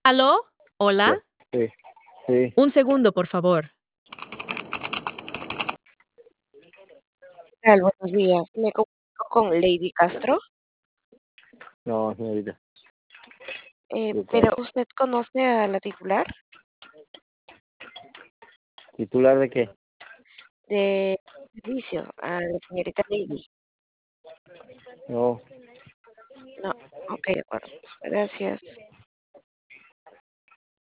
¿Aló? Sí, ¿Hola? sí, sí. Un segundo, por favor. Tal? Buenos días. Me comunico con Lady Castro. No, señorita. ¿Qué Pero tal? ¿usted conoce a la titular ¿Titular de qué? de servicio, a la señorita Lady? No, No. Ok, de acuerdo. Gracias.